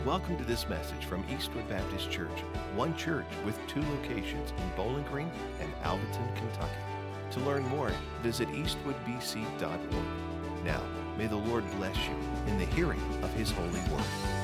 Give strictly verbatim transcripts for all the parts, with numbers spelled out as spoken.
Welcome to this message from Eastwood Baptist Church, one church with two locations in Bowling Green and Alvaton, Kentucky. To learn more, visit eastwood b c dot org. Now, may the Lord bless you in the hearing of His holy word.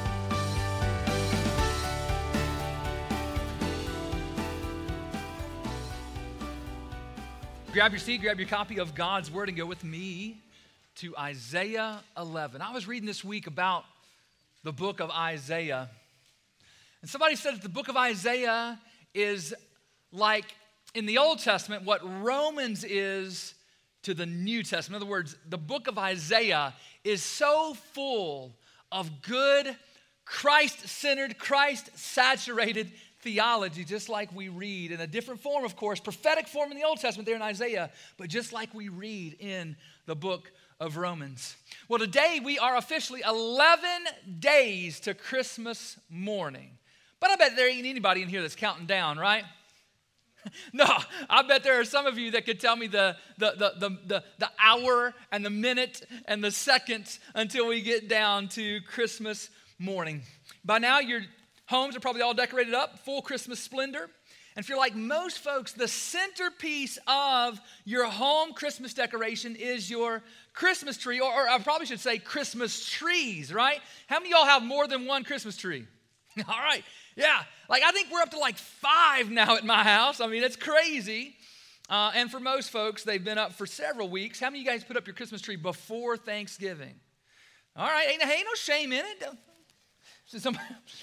Grab your seat, grab your copy of God's Word, and go with me to Isaiah eleven. I was reading this week about the book of Isaiah, and somebody said that the book of Isaiah is like, in the Old Testament, what Romans is to the New Testament. In other words, the book of Isaiah is so full of good, Christ-centered, Christ-saturated theology, just like we read in a different form, of course, prophetic form in the Old Testament there in Isaiah, but just like we read in the book of Romans. Well, today we are officially eleven days to Christmas morning. But I bet there ain't anybody in here that's counting down, right? No, I bet there are some of you that could tell me the, the, the, the, the, the hour and the minute and the second until we get down to Christmas morning. By now, your homes are probably all decorated up, full Christmas splendor. And if you're like most folks, the centerpiece of your home Christmas decoration is your Christmas tree, or, or I probably should say Christmas trees, right? How many of y'all have more than one Christmas tree? All right, yeah. Like I think we're up to like five now at my house. I mean, it's crazy. Uh, and for most folks, they've been up for several weeks. How many of you guys put up your Christmas tree before Thanksgiving? All right, ain't, ain't no shame in it. Somebody,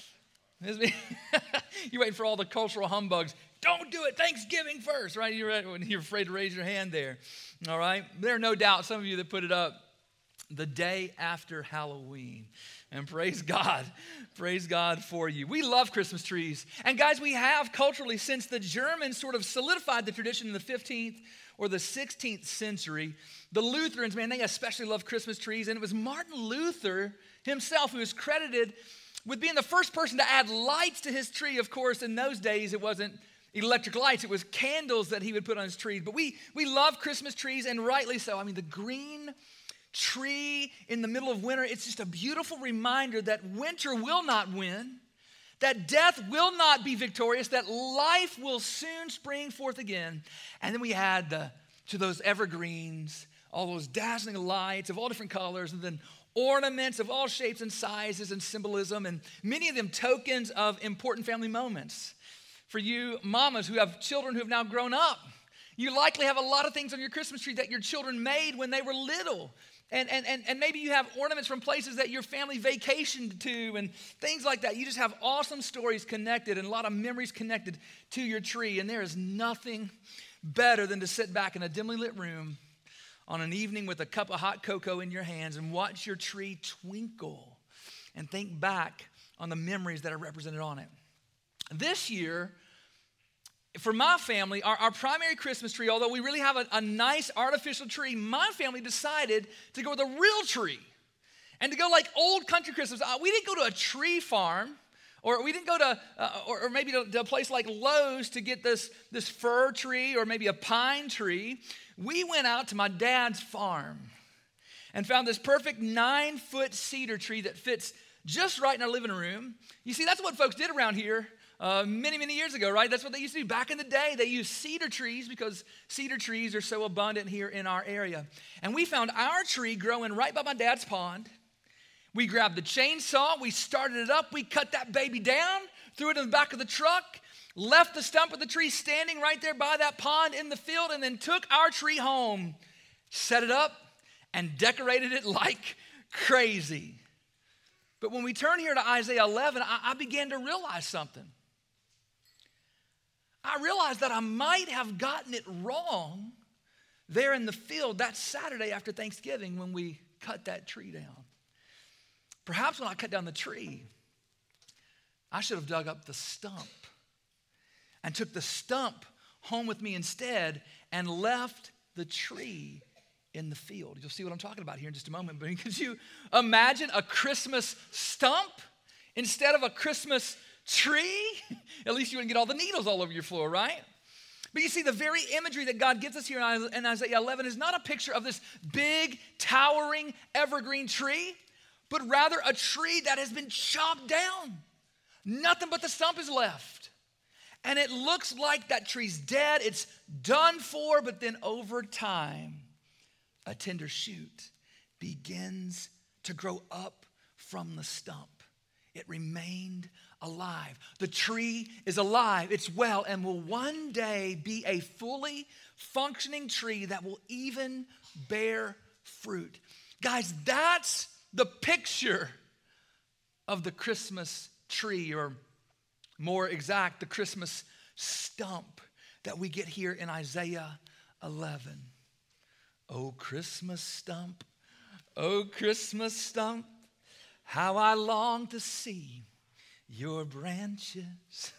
you're waiting for all the cultural humbugs. Don't do it Thanksgiving first, right? You're, you're afraid to raise your hand there, all right? There are no doubt some of you that put it up the day after Halloween. And praise God, praise God for you. We love Christmas trees. And guys, we have culturally since the Germans sort of solidified the tradition in the fifteenth or the sixteenth century. The Lutherans, man, they especially love Christmas trees. And it was Martin Luther himself who is credited with being the first person to add lights to his tree. Of course, in those days, it wasn't electric lights. It was candles that he would put on his trees. But we, we love Christmas trees, and rightly so. I mean, the green tree in the middle of winter, it's just a beautiful reminder that winter will not win, that death will not be victorious, that life will soon spring forth again. And then we add the, to those evergreens, all those dazzling lights of all different colors, and then ornaments of all shapes and sizes and symbolism, and many of them tokens of important family moments. For you mamas who have children who have now grown up, you likely have a lot of things on your Christmas tree that your children made when they were little. And, and, and, and maybe you have ornaments from places that your family vacationed to and things like that. You just have awesome stories connected and a lot of memories connected to your tree. And there is nothing better than to sit back in a dimly lit room on an evening with a cup of hot cocoa in your hands and watch your tree twinkle and think back on the memories that are represented on it. This year, for my family, our, our primary Christmas tree, although we really have a, a nice artificial tree, my family decided to go with a real tree and to go like old country Christmas. Uh, we didn't go to a tree farm, or we didn't go to, uh, or, or maybe to, to a place like Lowe's to get this, this fir tree or maybe a pine tree. We went out to my dad's farm and found this perfect nine-foot cedar tree that fits just right in our living room. You see, that's what folks did around here uh, many, many years ago, right? That's what they used to do. Back in the day, they used cedar trees because cedar trees are so abundant here in our area. And we found our tree growing right by my dad's pond. We grabbed the chainsaw, we started it up, we cut that baby down, threw it in the back of the truck, left the stump of the tree standing right there by that pond in the field, and then took our tree home, set it up, and decorated it like crazy. But when we turn here to Isaiah eleven, I, I began to realize something. I realized that I might have gotten it wrong there in the field that Saturday after Thanksgiving when we cut that tree down. Perhaps when I cut down the tree, I should have dug up the stump and took the stump home with me instead and left the tree in the field. You'll see what I'm talking about here in just a moment. But could you imagine a Christmas stump instead of a Christmas tree? At least you wouldn't get all the needles all over your floor, right? But you see, the very imagery that God gives us here in Isaiah eleven is not a picture of this big, towering, evergreen tree, but rather a tree that has been chopped down. Nothing but the stump is left. And it looks like that tree's dead, it's done for, but then over time, a tender shoot begins to grow up from the stump. It remained alive. The tree is alive, it's well, and will one day be a fully functioning tree that will even bear fruit. Guys, that's the picture of the Christmas tree, or more exact, the Christmas stump that we get here in Isaiah eleven. Oh, Christmas stump, oh, Christmas stump, how I long to see your branches.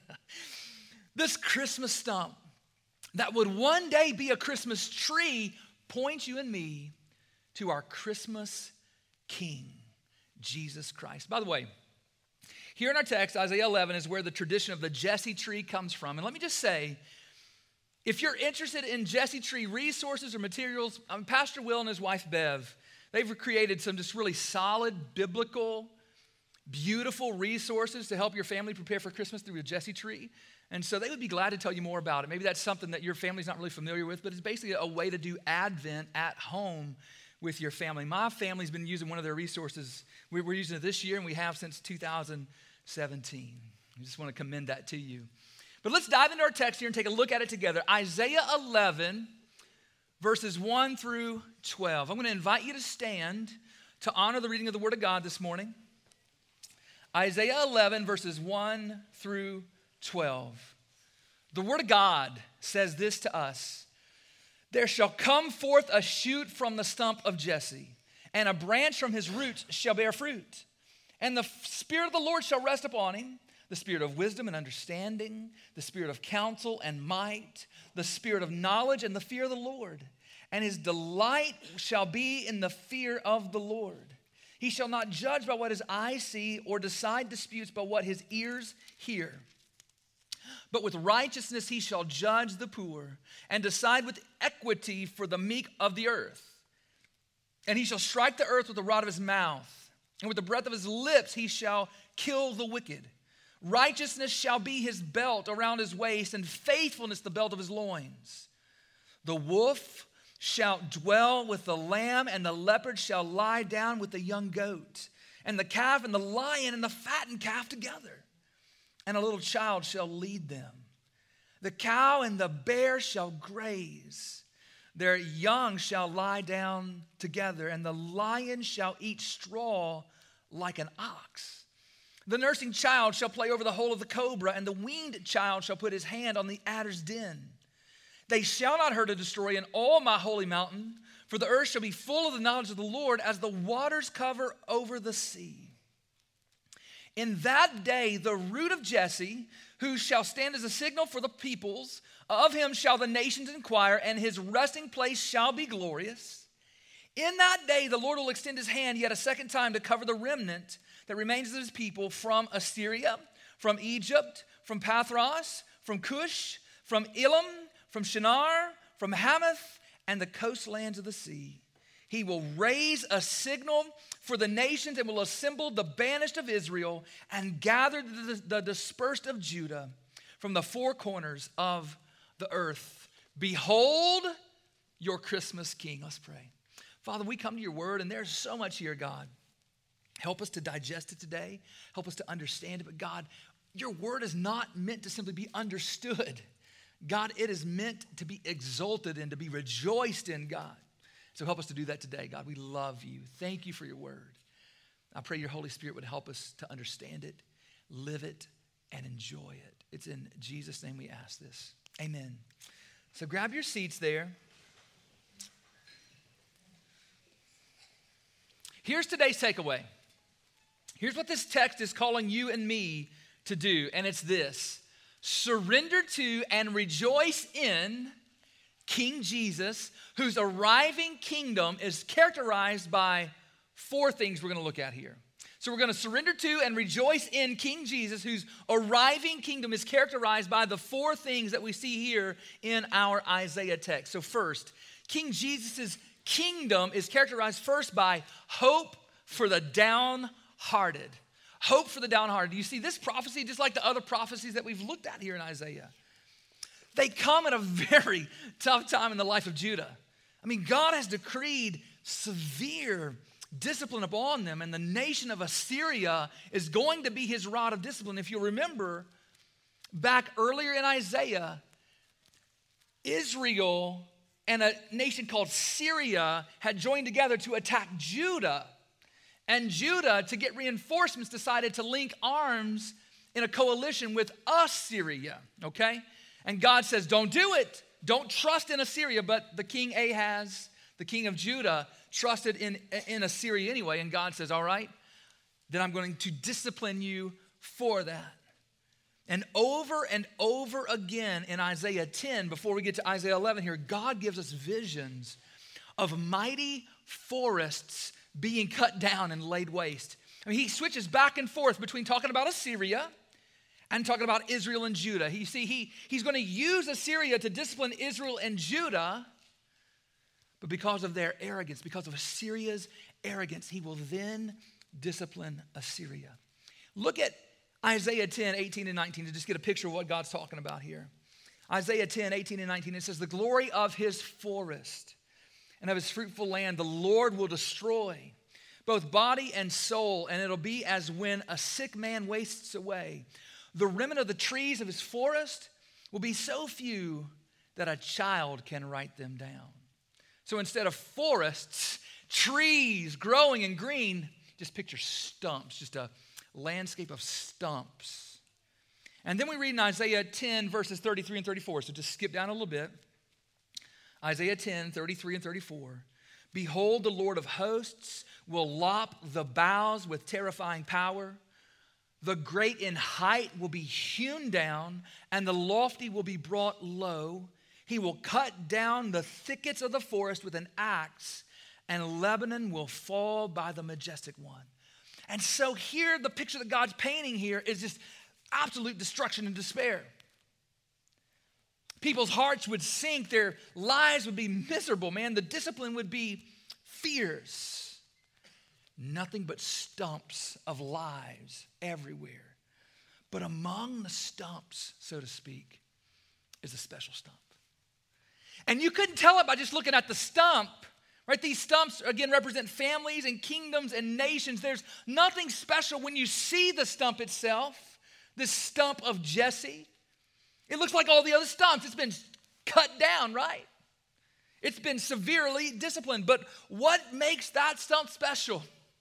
This Christmas stump that would one day be a Christmas tree points you and me to our Christmas King, Jesus Christ. By the way, here in our text, Isaiah eleven is where the tradition of the Jesse tree comes from. And let me just say, if you're interested in Jesse tree resources or materials, um, Pastor Will and his wife Bev, they've created some just really solid, biblical, beautiful resources to help your family prepare for Christmas through a Jesse tree. And so they would be glad to tell you more about it. Maybe that's something that your family's not really familiar with, but it's basically a way to do Advent at home with your family. My family's been using one of their resources. We're using it this year, and we have since two thousand seventeen. I just want to commend that to you. But let's dive into our text here and take a look at it together. Isaiah eleven, verses one through twelve. I'm going to invite you to stand to honor the reading of the Word of God this morning. Isaiah eleven, verses one through twelve. The Word of God says this to us: there shall come forth a shoot from the stump of Jesse, and a branch from his roots shall bear fruit. And the Spirit of the Lord shall rest upon him, the Spirit of wisdom and understanding, the Spirit of counsel and might, the Spirit of knowledge and the fear of the Lord. And his delight shall be in the fear of the Lord. He shall not judge by what his eyes see, or decide disputes by what his ears hear. But with righteousness he shall judge the poor, and decide with equity for the meek of the earth. And he shall strike the earth with the rod of his mouth, and with the breath of his lips he shall kill the wicked. Righteousness shall be his belt around his waist, and faithfulness the belt of his loins. The wolf shall dwell with the lamb, and the leopard shall lie down with the young goat, and the calf and the lion and the fattened calf together. And a little child shall lead them. The cow and the bear shall graze. Their young shall lie down together, and the lion shall eat straw like an ox. The nursing child shall play over the hole of the cobra, and the weaned child shall put his hand on the adder's den. They shall not hurt or destroy in all my holy mountain, for the earth shall be full of the knowledge of the Lord as the waters cover over the sea. In that day, the root of Jesse, who shall stand as a signal for the peoples, of him shall the nations inquire, and his resting place shall be glorious. In that day, the Lord will extend his hand yet a second time to cover the remnant that remains of his people from Assyria, from Egypt, from Pathros, from Cush, from Elam, from Shinar, from Hamath, and the coastlands of the sea. He will raise a signal for the nations, and will assemble the banished of Israel, and gather the, the dispersed of Judah from the four corners of the earth. Behold your Christmas King. Let's pray. Father, we come to your word, and there's so much here, God. Help us to digest it today. Help us to understand it. But God, your word is not meant to simply be understood. God, it is meant to be exalted and to be rejoiced in, God. So help us to do that today, God. We love you. Thank you for your word. I pray your Holy Spirit would help us to understand it, live it, and enjoy it. It's in Jesus' name we ask this. Amen. So grab your seats there. Here's today's takeaway. Here's what this text is calling you and me to do, and it's this: surrender to and rejoice in King Jesus, whose arriving kingdom is characterized by four things we're going to look at here. So we're going to surrender to and rejoice in King Jesus, whose arriving kingdom is characterized by the four things that we see here in our Isaiah text. So first, King Jesus' kingdom is characterized first by hope for the downhearted. Hope for the downhearted. You see, this prophecy, just like the other prophecies that we've looked at here in Isaiah, they come at a very tough time in the life of Judah. I mean, God has decreed severe discipline upon them, and the nation of Assyria is going to be his rod of discipline. If you'll remember, back earlier in Isaiah, Israel and a nation called Syria had joined together to attack Judah. And Judah, to get reinforcements, decided to link arms in a coalition with Assyria, okay? And God says, don't do it. Don't trust in Assyria. But the king Ahaz, the king of Judah, trusted in, in Assyria anyway. And God says, all right, then I'm going to discipline you for that. And over and over again in Isaiah ten, before we get to Isaiah eleven here, God gives us visions of mighty forests being cut down and laid waste. I mean, he switches back and forth between talking about Assyria and talking about Israel and Judah. You see, he, he's going to use Assyria to discipline Israel and Judah, but because of their arrogance, because of Assyria's arrogance, he will then discipline Assyria. Look at Isaiah ten, eighteen and nineteen to just get a picture of what God's talking about here. Isaiah ten, eighteen and nineteen, it says, the glory of his forest and of his fruitful land, the Lord will destroy both body and soul, and it'll be as when a sick man wastes away. The remnant of the trees of his forest will be so few that a child can write them down. So instead of forests, trees growing and green, just picture stumps, just a landscape of stumps. And then we read in Isaiah ten, verses thirty-three and thirty-four. So just skip down a little bit. Isaiah ten, thirty-three and thirty-four. Behold, the Lord of hosts will lop the boughs with terrifying power. The great in height will be hewn down, and the lofty will be brought low. He will cut down the thickets of the forest with an axe, and Lebanon will fall by the majestic one. And so here, the picture that God's painting here is just absolute destruction and despair. People's hearts would sink. Their lives would be miserable, man. The discipline would be fierce. Nothing but stumps of lives everywhere. But among the stumps, so to speak, is a special stump. And you couldn't tell it by just looking at the stump. Right, these stumps, again, represent families and kingdoms and nations. There's nothing special when you see the stump itself, this stump of Jesse. It looks like all the other stumps. It's been cut down, right? It's been severely disciplined. But what makes that stump special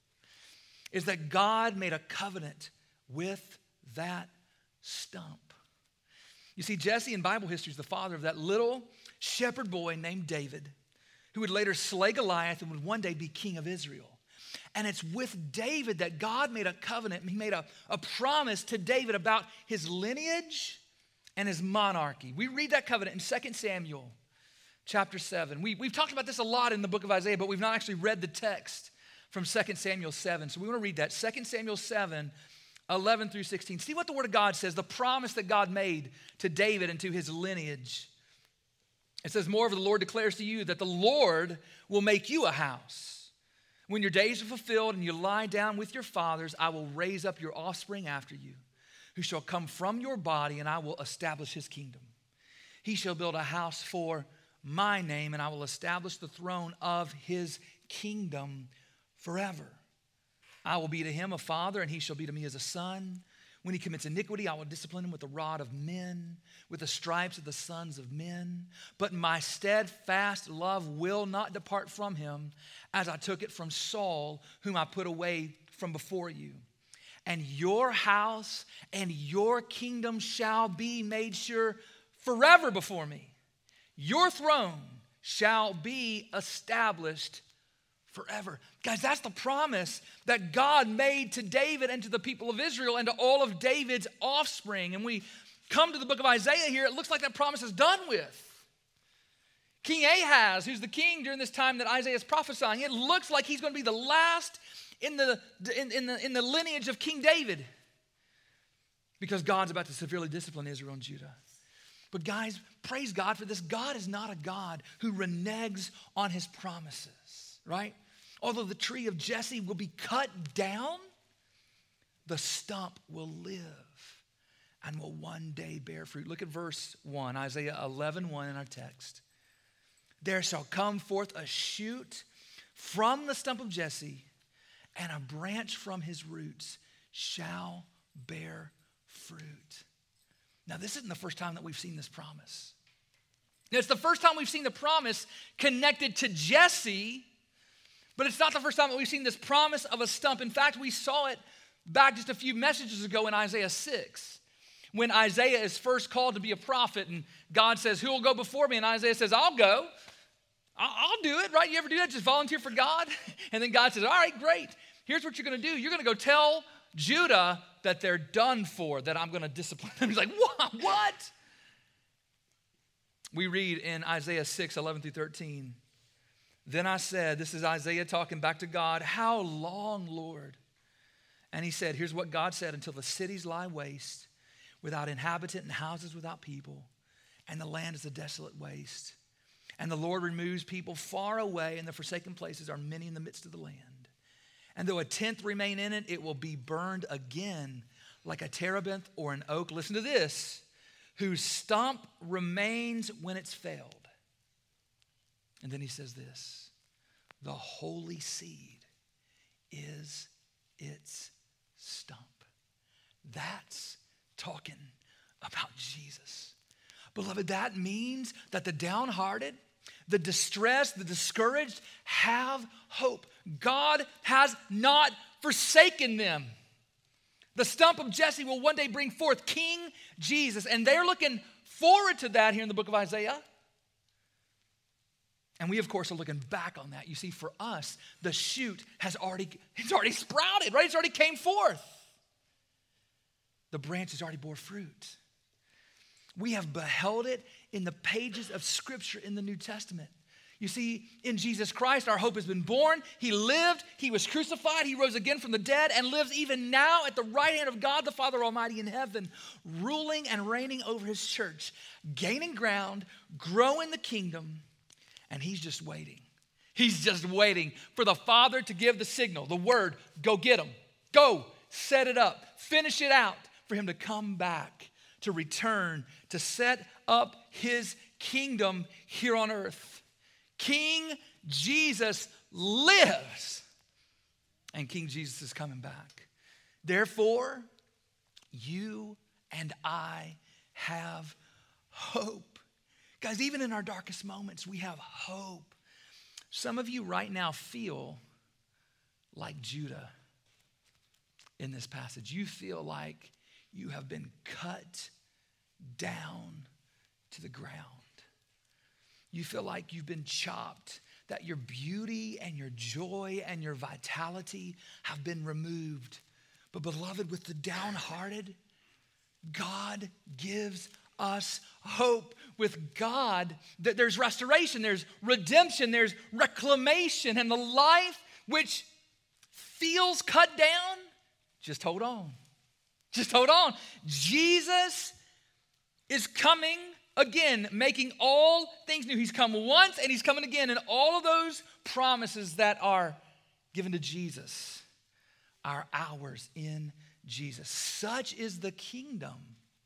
is that God made a covenant with that stump. You see, Jesse in Bible history is the father of that little shepherd boy named David, who would later slay Goliath and would one day be king of Israel. And it's with David that God made a covenant. He made a, a promise to David about his lineage and his monarchy. We read that covenant in Second Samuel chapter seven. We, we've talked about this a lot in the book of Isaiah, but we've not actually read the text from Second Samuel seven. So we want to read that. Second Samuel seven, eleven through sixteen. See what the word of God says, the promise that God made to David and to his lineage. It says, moreover, the Lord declares to you that the Lord will make you a house. When your days are fulfilled and you lie down with your fathers, I will raise up your offspring after you, who shall come from your body, and I will establish his kingdom. He shall build a house for my name, and I will establish the throne of his kingdom forever. I will be to him a father, and he shall be to me as a son. When he commits iniquity, I will discipline him with the rod of men, with the stripes of the sons of men. But my steadfast love will not depart from him, as I took it from Saul, whom I put away from before you. And your house and your kingdom shall be made sure forever before me. Your throne shall be established forever. Guys, that's the promise that God made to David and to the people of Israel and to all of David's offspring. And we come to the book of Isaiah here, it looks like that promise is done with. King Ahaz, who's the king during this time that Isaiah is prophesying, it looks like he's going to be the last in the, in, in the, in the lineage of King David, because God's about to severely discipline Israel and Judah. But guys, praise God for this. God is not a God who reneges on his promises, right? although the tree of Jesse will be cut down, the stump will live and will one day bear fruit. Look at verse one, Isaiah eleven one in our text. There shall come forth a shoot from the stump of Jesse, and a branch from his roots shall bear fruit. Now, this isn't the first time that we've seen this promise. It's the first time we've seen the promise connected to Jesse, but it's not the first time that we've seen this promise of a stump. In fact, we saw it back just a few messages ago in Isaiah six, when Isaiah is first called to be a prophet, and God says, who will go before me? And Isaiah says, I'll go. I'll do it, right? You ever do that? Just volunteer for God? And then God says, all right, great. Here's what you're going to do. You're going to go tell Judah that they're done for, that I'm going to discipline them. He's like, what? What? We read in Isaiah six, eleven through thirteen. Then I said, this is Isaiah talking back to God, how long, Lord? And he said, here's what God said, until the cities lie waste, without inhabitant and houses without people, and the land is a desolate waste. And the Lord removes people far away, and the forsaken places are many in the midst of the land. And though a tenth remain in it, it will be burned again like a terebinth or an oak. Listen to this, whose stump remains when it's failed. And then he says this, the holy seed is its stump. That's talking about Jesus. Beloved, that means that the downhearted, the distressed, the discouraged have hope. God has not forsaken them. The stump of Jesse will one day bring forth King Jesus, and they're looking forward to that here in the book of Isaiah. And we, of course, are looking back on that. You see, for us, the shoot has already, it's already sprouted, right? It's already came forth. The branch has already bore fruit. We have beheld it in the pages of Scripture in the New Testament. You see, in Jesus Christ, our hope has been born. He lived, he was crucified, he rose again from the dead, and lives even now at the right hand of God, the Father Almighty in heaven, ruling and reigning over his church, gaining ground, growing the kingdom, and he's just waiting. He's just waiting for the Father to give the signal, the word, go get him. Go, set it up, finish it out, for him to come back, to return, to set up his kingdom here on earth. King Jesus lives, and King Jesus is coming back. Therefore, you and I have hope. Guys, even in our darkest moments, we have hope. Some of you right now feel like Judah in this passage. You feel like you have been cut down to the ground. You feel like you've been chopped, that your beauty and your joy and your vitality have been removed. But beloved, with the downhearted, God gives us hope. With God, that there's restoration, there's redemption, there's reclamation, and the life which feels cut down, just hold on. Just hold on. Jesus is coming again, making all things new. He's come once and he's coming again. And all of those promises that are given to Jesus are ours in Jesus. Such is the kingdom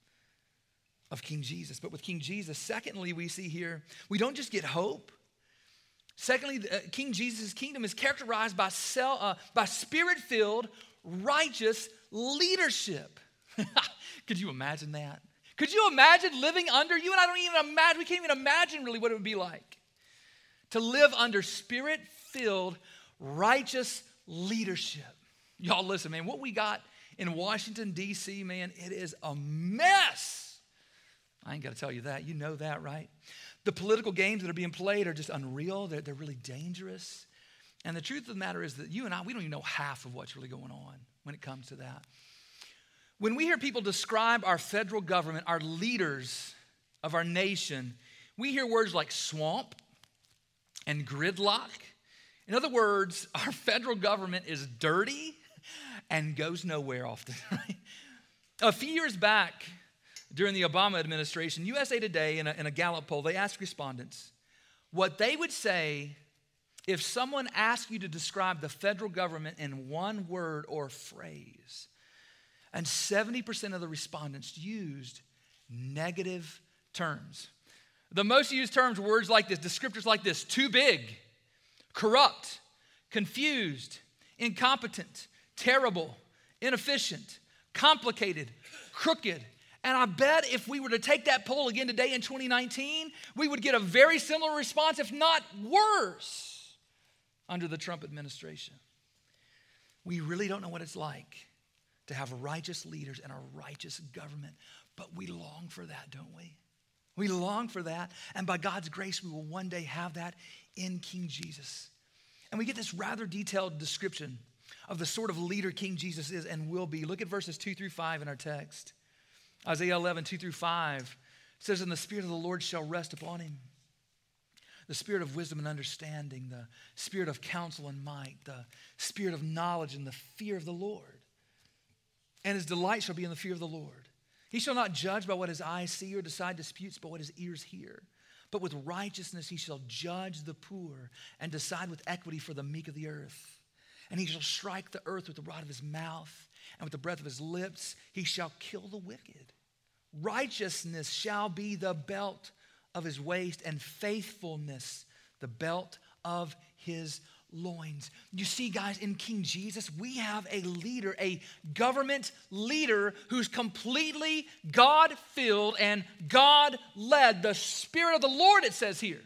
of King Jesus. But with King Jesus, secondly, we see here, we don't just get hope. Secondly, uh, King Jesus' kingdom is characterized by, self, uh, by spirit-filled, righteous leadership. Could you imagine that? Could you imagine living under, you and I don't even imagine, we can't even imagine really what it would be like to live under spirit-filled, righteous leadership. Y'all listen, man, what we got in Washington, D C, man, it is a mess. I ain't got to tell you that. You know that, right? The political games that are being played are just unreal. They're, they're really dangerous. And the truth of the matter is that you and I, we don't even know half of what's really going on when it comes to that. When we hear people describe our federal government, our leaders of our nation, we hear words like swamp and gridlock. In other words, our federal government is dirty and goes nowhere often. Right? A few years back, during the Obama administration, U S A Today, in a, in a Gallup poll, they asked respondents what they would say If someone asks you to describe the federal government in one word or phrase, and seventy percent of the respondents used negative terms. The most used terms were words like this, descriptors like this: too big, corrupt, confused, incompetent, terrible, inefficient, complicated, crooked. And I bet if we were to take that poll again today in twenty nineteen, we would get a very similar response, if not worse, under the Trump administration. We really don't know what it's like to have righteous leaders and a righteous government, but we long for that, don't we? We long for that, and by God's grace, we will one day have that in King Jesus. And we get this rather detailed description of the sort of leader King Jesus is and will be. Look at verses two through five in our text. Isaiah eleven, two through five says, "And the Spirit of the Lord shall rest upon him, the spirit of wisdom and understanding, the spirit of counsel and might, the spirit of knowledge and the fear of the Lord. And his delight shall be in the fear of the Lord. He shall not judge by what his eyes see or decide disputes by what his ears hear. But with righteousness he shall judge the poor and decide with equity for the meek of the earth. And he shall strike the earth with the rod of his mouth, and with the breath of his lips he shall kill the wicked. Righteousness shall be the belt of his waist, and faithfulness the belt of his loins." You see, guys, in King Jesus, we have a leader, a government leader who's completely God-filled and God-led. The Spirit of the Lord, it says here,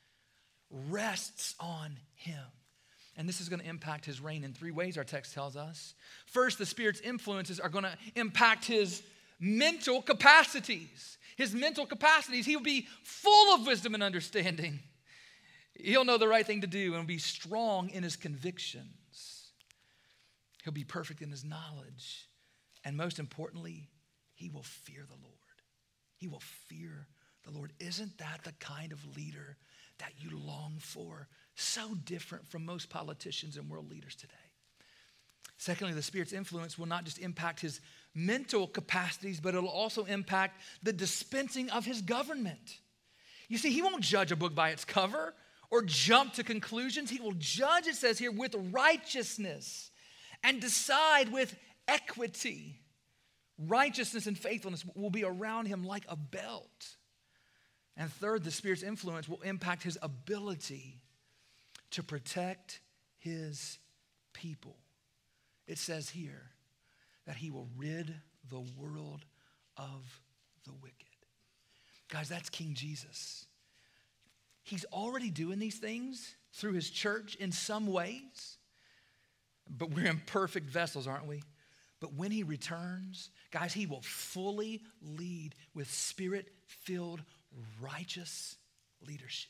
rests on him. And this is going to impact his reign in three ways, our text tells us. First, the Spirit's influences are going to impact his mental capacities. His mental capacities. He will be full of wisdom and understanding. He'll know the right thing to do and be strong in his convictions. He'll be perfect in his knowledge. And most importantly, he will fear the Lord. He will fear the Lord. Isn't that the kind of leader that you long for? So different from most politicians and world leaders today. Secondly, the Spirit's influence will not just impact his mental capacities, but it'll also impact the dispensing of his government. You see, he won't judge a book by its cover or jump to conclusions. He will judge, it says here, with righteousness and decide with equity. Righteousness and faithfulness will be around him like a belt. And third, the Spirit's influence will impact his ability to protect his people. It says here that he will rid the world of the wicked. Guys, that's King Jesus. He's already doing these things through his church in some ways, but we're imperfect vessels, aren't we? But when he returns, guys, he will fully lead with Spirit-filled, righteous leadership.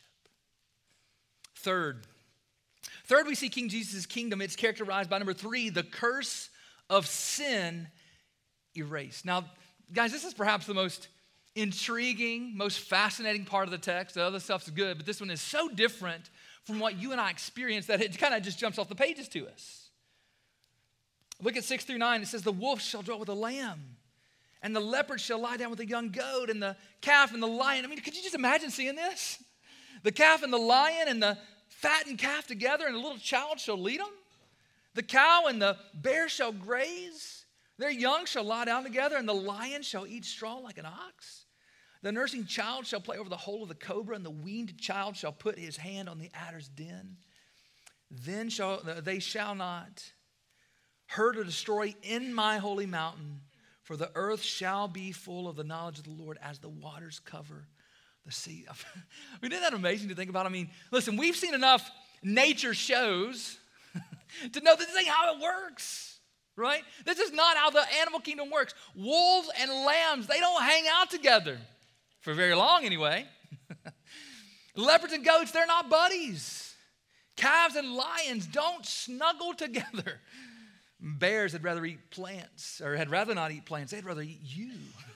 Third, Third, we see King Jesus' kingdom. It's characterized by, number three, the curse of sin erased. Now, guys, this is perhaps the most intriguing, most fascinating part of the text. The other stuff's good, but this one is so different from what you and I experience that it kind of just jumps off the pages to us. Look at six through nine. It says, "The wolf shall dwell with the lamb, and the leopard shall lie down with the young goat, and the calf and the lion." I mean, could you just imagine seeing this? The calf and the lion and the fattened calf together, and a little child shall lead them. The cow and the bear shall graze. Their young shall lie down together, and the lion shall eat straw like an ox. The nursing child shall play over the hole of the cobra, and the weaned child shall put his hand on the adder's den. Then shall they shall not hurt or destroy in my holy mountain, for the earth shall be full of the knowledge of the Lord as the waters cover the sea. I mean, isn't that amazing to think about? I mean, listen, we've seen enough nature shows to know that this ain't how it works, right? This is not how the animal kingdom works. Wolves and lambs, they don't hang out together for very long anyway. Leopards and goats, they're not buddies. Calves and lions don't snuggle together. Bears had rather eat plants, or had rather not eat plants. They'd rather eat you.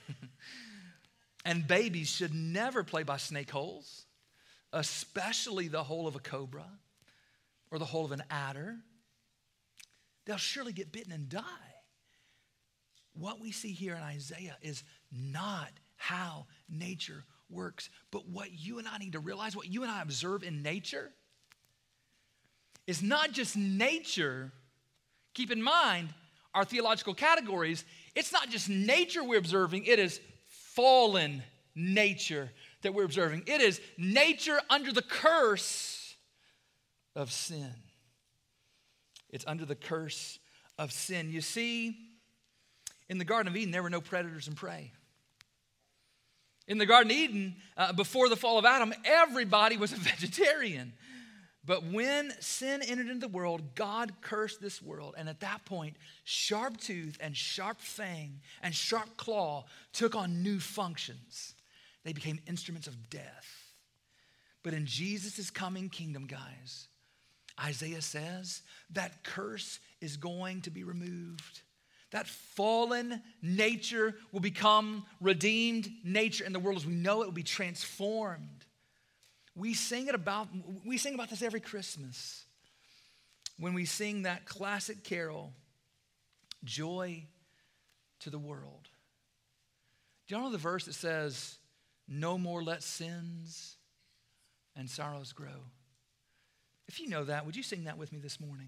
And babies should never play by snake holes, especially the hole of a cobra or the hole of an adder. They'll surely get bitten and die. What we see here in Isaiah is not how nature works. But what you and I need to realize, what you and I observe in nature, is not just nature. Keep in mind our theological categories. It's not just nature we're observing, it is fallen nature that we're observing. It is nature under the curse of sin. It's under the curse of sin. You see, in the Garden of Eden, there were no predators and prey. In the Garden of Eden, uh, before the fall of Adam, everybody was a vegetarian. But when sin entered into the world, God cursed this world. And at that point, sharp tooth and sharp fang and sharp claw took on new functions. They became instruments of death. But in Jesus' coming kingdom, guys, Isaiah says that curse is going to be removed. That fallen nature will become redeemed nature in the world as we know it will be transformed. We sing it about, we sing about this every Christmas when we sing that classic carol, Joy to the World. Do you know the verse that says, no more let sins and sorrows grow? If you know that, would you sing that with me this morning?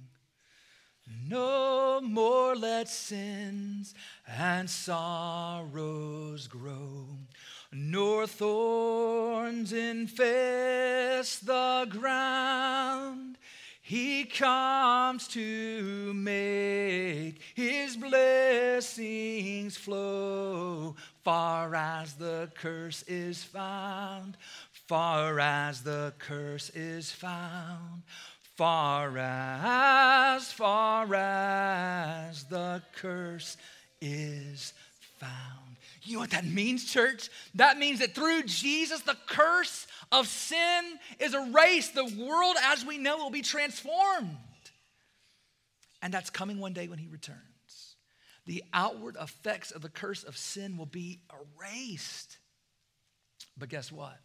No more let sins and sorrows grow, nor thorns infest the ground. He comes to make his blessings flow, far as the curse is found, far as the curse is found. Far as, far as the curse is found. You know what that means, church? That means that through Jesus, the curse of sin is erased. The world as we know will be transformed. And that's coming one day when he returns. The outward effects of the curse of sin will be erased. But guess what?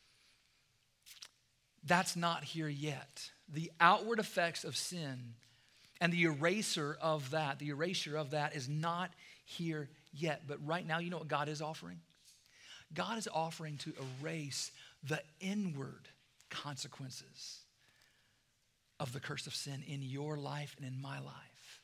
That's not here yet. The outward effects of sin and the eraser of that, the erasure of that is not here yet. But right now, you know what God is offering? God is offering to erase the inward consequences of the curse of sin in your life and in my life.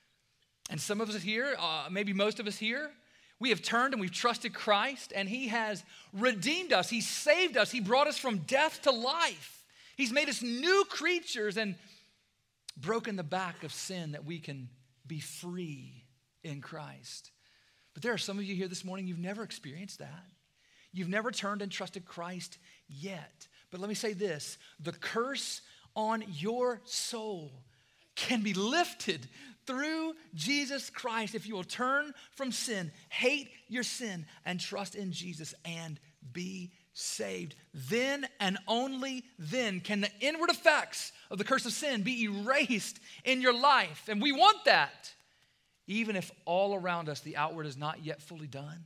And some of us here, uh, maybe most of us here, we have turned and we've trusted Christ, and he has redeemed us. He saved us. He brought us from death to life. He's made us new creatures and broken the back of sin that we can be free in Christ. But there are some of you here this morning, you've never experienced that. You've never turned and trusted Christ yet. But let me say this, the curse on your soul can be lifted through Jesus Christ if you will turn from sin, hate your sin, and trust in Jesus and be saved. Then and only then can the inward effects of the curse of sin be erased in your life. And we want that. Even if all around us the outward is not yet fully done,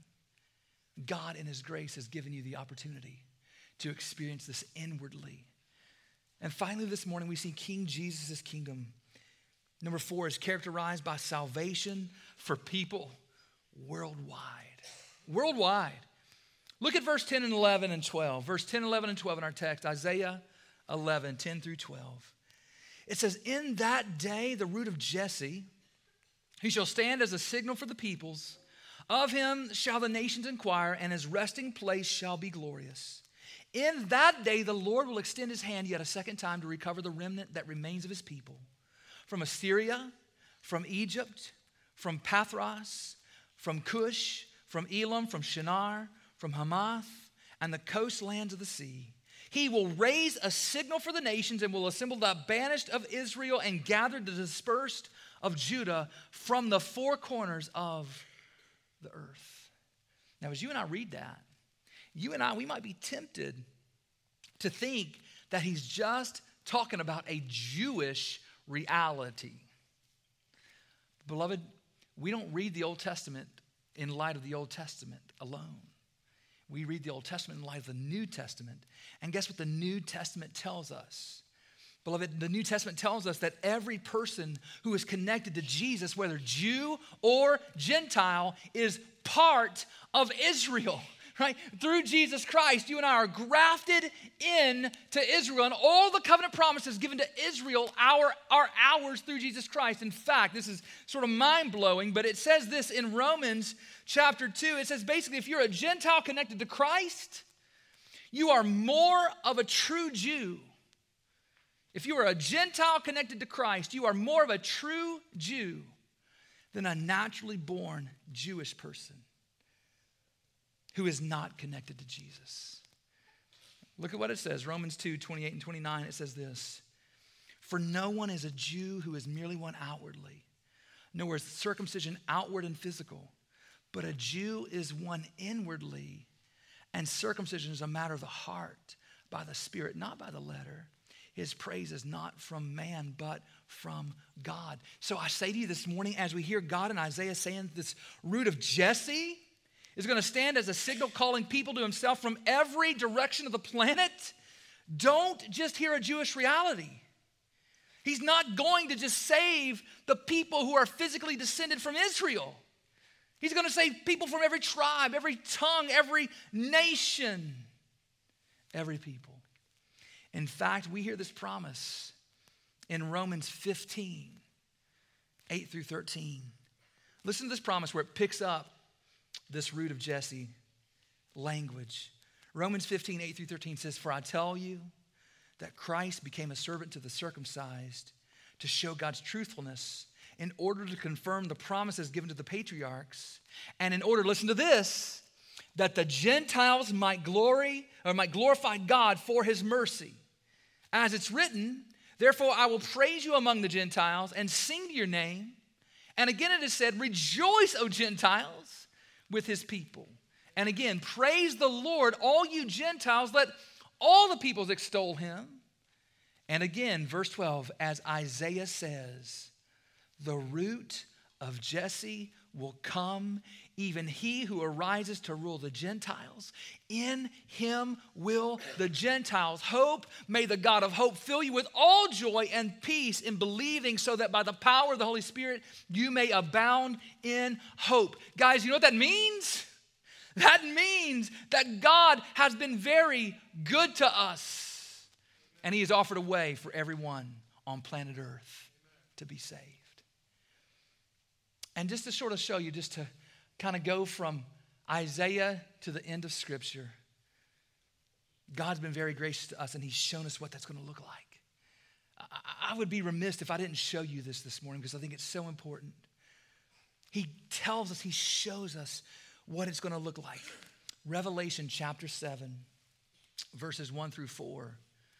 God in his grace has given you the opportunity to experience this inwardly. And finally this morning we see King Jesus' kingdom. Number four is characterized by salvation for people worldwide. Worldwide. Look at verse ten and eleven and twelve. Verse ten, eleven, and twelve in our text, Isaiah eleven, ten through twelve. It says, in that day the root of Jesse, he shall stand as a signal for the peoples. Of him shall the nations inquire, and his resting place shall be glorious. In that day the Lord will extend his hand yet a second time to recover the remnant that remains of his people. From Assyria, from Egypt, from Pathros, from Cush, from Elam, from Shinar, from Hamath, and the coastlands of the sea. He will raise a signal for the nations and will assemble the banished of Israel and gather the dispersed of Judah from the four corners of the earth. Now, as you and I read that, you and I, we might be tempted to think that he's just talking about a Jewish reality. Beloved, we don't read the Old Testament in light of the Old Testament alone. We read the Old Testament in light of the New Testament. And guess what the New Testament tells us? Beloved, the New Testament tells us that every person who is connected to Jesus, whether Jew or Gentile, is part of Israel. right? Through Jesus Christ, you and I are grafted in to Israel, and all the covenant promises given to Israel are, are ours through Jesus Christ. In fact, this is sort of mind-blowing, but it says this in Romans chapter two. It says basically, if you're a Gentile connected to Christ, you are more of a true Jew. If you are a Gentile connected to Christ, you are more of a true Jew than a naturally born Jewish person who is not connected to Jesus. Look at what it says, Romans two, twenty-eight and twenty-nine. It says this, for no one is a Jew who is merely one outwardly, nor is circumcision outward and physical, but a Jew is one inwardly, and circumcision is a matter of the heart, by the Spirit, not by the letter. His praise is not from man, but from God. So I say to you this morning, as we hear God in Isaiah saying this root of Jesse is going to stand as a signal calling people to himself from every direction of the planet, don't just hear a Jewish reality. He's not going to just save the people who are physically descended from Israel. He's going to save people from every tribe, every tongue, every nation, every people. In fact, we hear this promise in Romans fifteen, eight through thirteen. Listen to this promise where it picks up this root of Jesse language. Romans fifteen, eight through thirteen says, for I tell you that Christ became a servant to the circumcised to show God's truthfulness, in order to confirm the promises given to the patriarchs, and in order, listen to this, that the Gentiles might glory or might glorify God for his mercy. As it's written, therefore I will praise you among the Gentiles and sing to your name. And again it is said, rejoice, O Gentiles, with his people. And again, praise the Lord, all you Gentiles, let all the peoples extol him. And again, verse twelve, as Isaiah says, the root of Jesse will come, even he who arises to rule the Gentiles. In him will the Gentiles hope. May the God of hope fill you with all joy and peace in believing, so that by the power of the Holy Spirit you may abound in hope. Guys, you know what that means? That means that God has been very good to us, and he has offered a way for everyone on planet Earth to be saved. And just to sort of show you, just to kind of go from Isaiah to the end of Scripture, God's been very gracious to us, and he's shown us what that's going to look like. I, I would be remiss if I didn't show you this this morning, because I think it's so important. He tells us, he shows us what it's going to look like. Revelation chapter seven, verses one through four.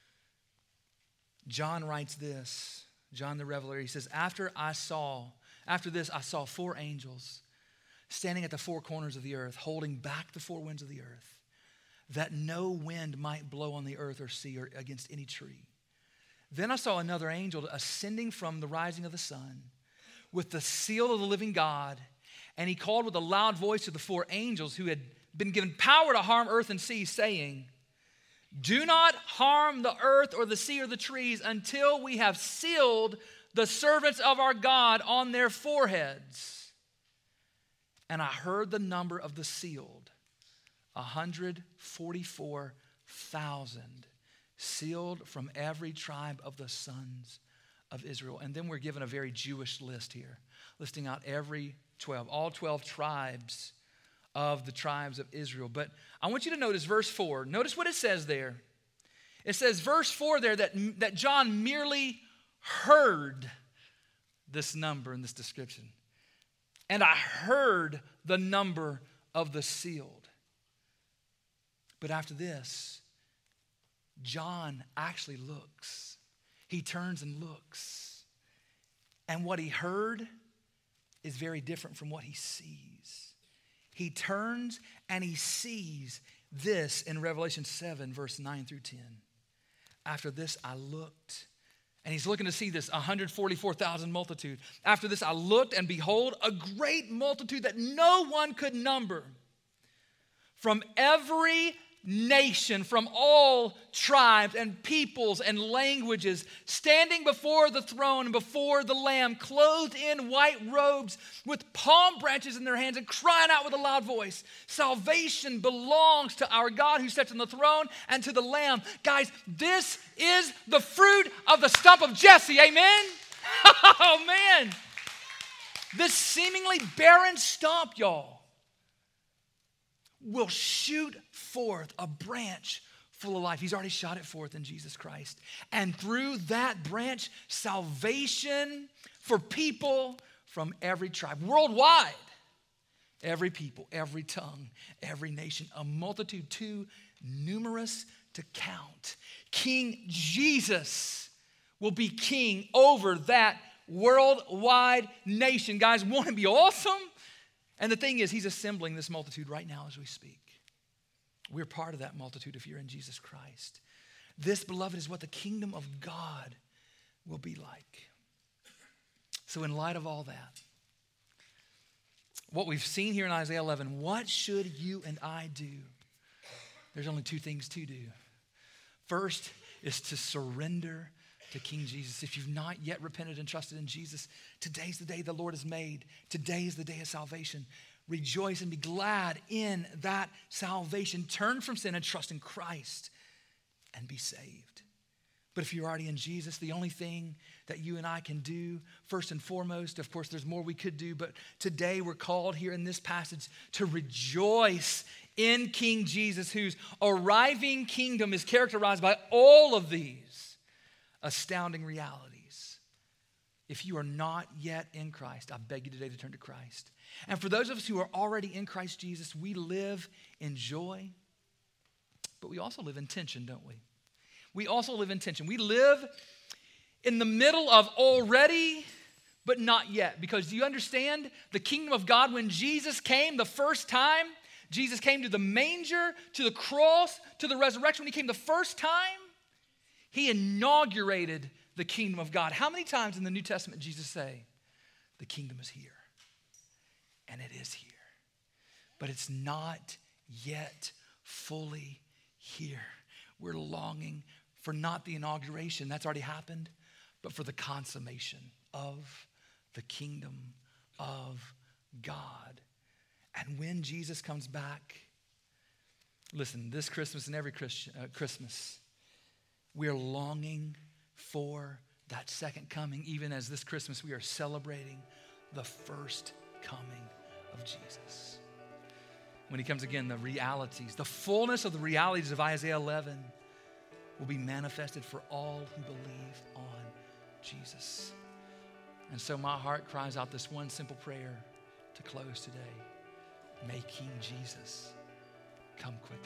John writes this, John the Revelator, he says, after I saw... After this, I saw four angels standing at the four corners of the earth, holding back the four winds of the earth, that no wind might blow on the earth or sea or against any tree. Then I saw another angel ascending from the rising of the sun with the seal of the living God, and he called with a loud voice to the four angels who had been given power to harm earth and sea, saying, do not harm the earth or the sea or the trees until we have sealed the servants of our God on their foreheads. And I heard the number of the sealed, one hundred forty-four thousand, sealed from every tribe of the sons of Israel. And then we're given a very Jewish list here, listing out every twelve, all twelve tribes of the tribes of Israel. But I want you to notice verse four. Notice what it says there. It says, verse four there, that, that John merely heard this number in this description. And I heard the number of the sealed. But after this, John actually looks. He turns and looks. And what he heard is very different from what he sees. He turns and he sees this in Revelation seven, verse nine through ten. After this, I looked. And he's looking to see this one hundred forty-four thousand multitude. After this, I looked, and behold, a great multitude that no one could number, from every nation from all tribes and peoples and languages, standing before the throne and before the Lamb, clothed in white robes with palm branches in their hands and crying out with a loud voice, salvation belongs to our God who sits on the throne and to the Lamb. Guys, this is the fruit of the stump of Jesse, amen? Oh man, this seemingly barren stump, y'all, will shoot forth a branch full of life. He's already shot it forth in Jesus Christ. And through that branch, salvation for people from every tribe, worldwide, every people, every tongue, every nation, a multitude too numerous to count. King Jesus will be king over that worldwide nation. Guys, won't it be awesome? And the thing is, he's assembling this multitude right now as we speak. We're part of that multitude if you're in Jesus Christ. This, beloved, is what the kingdom of God will be like. So in light of all that, what we've seen here in Isaiah eleven, what should you and I do? There's only two things to do. First is to surrender to King Jesus. If you've not yet repented and trusted in Jesus, today's the day the Lord has made. Today is the day of salvation. Rejoice and be glad in that salvation. Turn from sin and trust in Christ and be saved. But if you're already in Jesus, the only thing that you and I can do, first and foremost, of course, there's more we could do, but today we're called here in this passage to rejoice in King Jesus, whose arriving kingdom is characterized by all of these astounding realities. If you are not yet in Christ, I beg you today to turn to Christ. And for those of us who are already in Christ Jesus, we live in joy, but we also live in tension, don't we? We also live in tension. We live in the middle of already, but not yet. Because do you understand the kingdom of God? When Jesus came the first time, Jesus came to the manger, to the cross, to the resurrection. When he came the first time, he inaugurated the kingdom of God. How many times in the New Testament did Jesus say, the kingdom is here? And it is here. But it's not yet fully here. We're longing for not the inauguration, that's already happened, but for the consummation of the kingdom of God. And when Jesus comes back, listen, this Christmas and every Christian, uh, Christmas, we're longing for that second coming, even as this Christmas we are celebrating the first coming of Jesus. When he comes again, the realities, the fullness of the realities of Isaiah eleven will be manifested for all who believe on Jesus. And so my heart cries out this one simple prayer to close today. May King Jesus come quickly.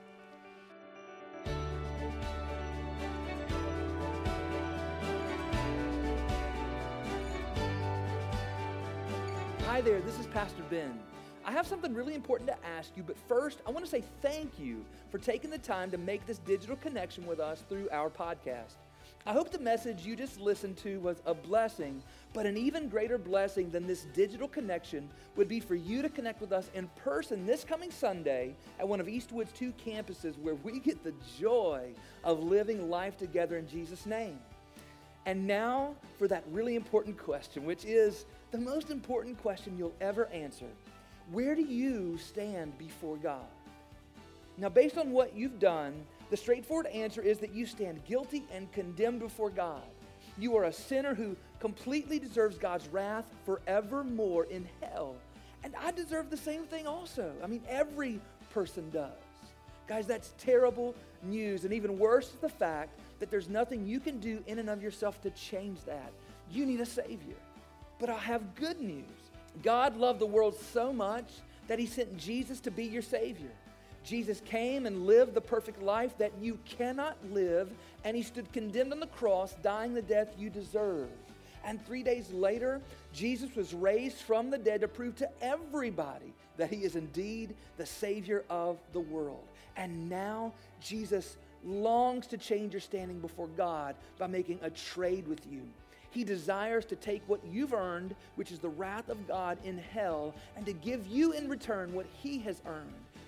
Hi there, this is Pastor Ben. I have something really important to ask you, but first, I want to say thank you for taking the time to make this digital connection with us through our podcast. I hope the message you just listened to was a blessing, but an even greater blessing than this digital connection would be for you to connect with us in person this coming Sunday at one of Eastwood's two campuses where we get the joy of living life together in Jesus' name. And now for that really important question, which is the most important question you'll ever answer. Where do you stand before God? Now, based on what you've done, the straightforward answer is that you stand guilty and condemned before God. You are a sinner who completely deserves God's wrath forevermore in hell. And I deserve the same thing also. I mean, every person does. Guys, that's terrible news. And even worse is the fact that there's nothing you can do in and of yourself to change that. You need a Savior. But I have good news. God loved the world so much that he sent Jesus to be your Savior. Jesus came and lived the perfect life that you cannot live, and he stood condemned on the cross, dying the death you deserve. And three days later, Jesus was raised from the dead to prove to everybody that he is indeed the Savior of the world. And now Jesus longs to change your standing before God by making a trade with you. He desires to take what you've earned, which is the wrath of God in hell, and to give you in return what he has earned,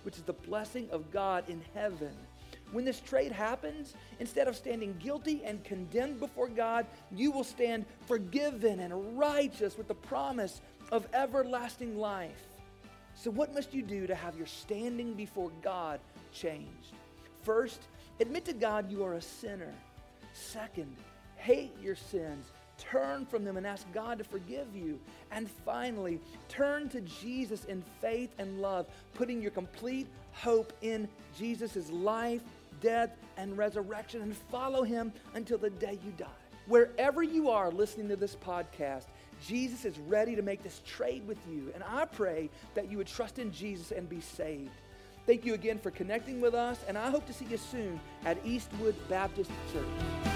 which is the blessing of God in heaven. When this trade happens, instead of standing guilty and condemned before God, you will stand forgiven and righteous with the promise of everlasting life. So what must you do to have your standing before God changed? First, admit to God you are a sinner. Second, hate your sins. Turn from them and ask God to forgive you. And finally, turn to Jesus in faith and love, putting your complete hope in Jesus' life, death, and resurrection, and follow him until the day you die. Wherever you are listening to this podcast, Jesus is ready to make this trade with you. And I pray that you would trust in Jesus and be saved. Thank you again for connecting with us, and I hope to see you soon at Eastwood Baptist Church.